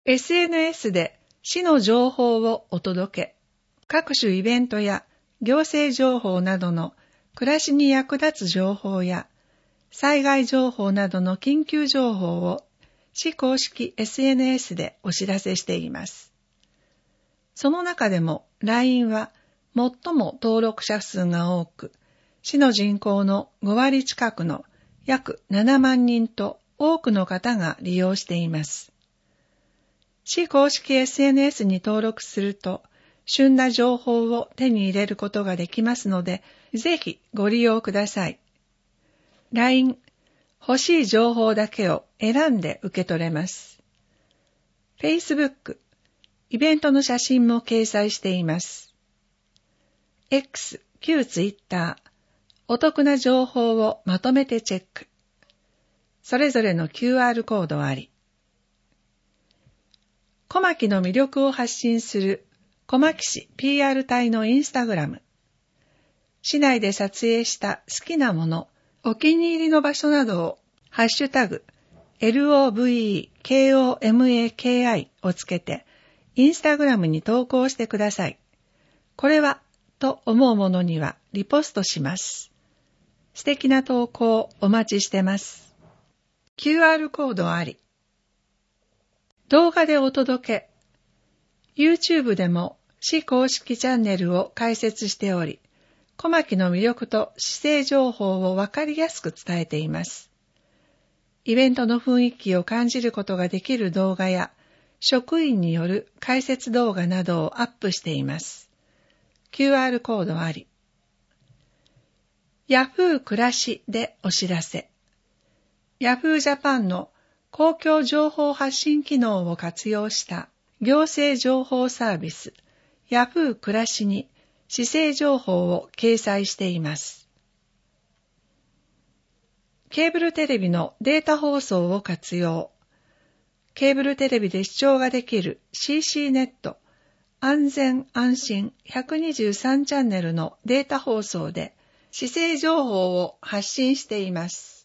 SNS で市の情報をお届け。各種イベントや行政情報などの暮らしに役立つ情報や災害情報などの緊急情報を市公式 SNS でお知らせしています。その中でも LINE は最も登録者数が多く、市の人口の5割近くの約7万人と多くの方が利用しています。市公式 SNS に登録すると、旬な情報を手に入れることができますので、ぜひご利用ください。LINE、欲しい情報だけを選んで受け取れます。Facebook、イベントの写真も掲載しています。X、旧 Twitter、お得な情報をまとめてチェック。それぞれの QR コードあり。小牧の魅力を発信する小牧市 PR 隊のインスタグラム。市内で撮影した好きなもの、お気に入りの場所などをハッシュタグ LOVEKOMAKI をつけてインスタグラムに投稿してください。これはと思うものにはリポストします。素敵な投稿お待ちしてます。QR コードあり。動画でお届け。YouTube でも市公式チャンネルを開設しており、小牧の魅力と市政情報をわかりやすく伝えています。イベントの雰囲気を感じることができる動画や、職員による解説動画などをアップしています。QR コードあり。Yahoo 暮らしでお知らせ。Yahoo Japan の公共情報発信機能を活用した行政情報サービス Yahoo 暮らしに市政情報を掲載しています。ケーブルテレビのデータ放送を活用。ケーブルテレビで視聴ができる CC ネット安全安心123チャンネルのデータ放送で市政情報を発信しています。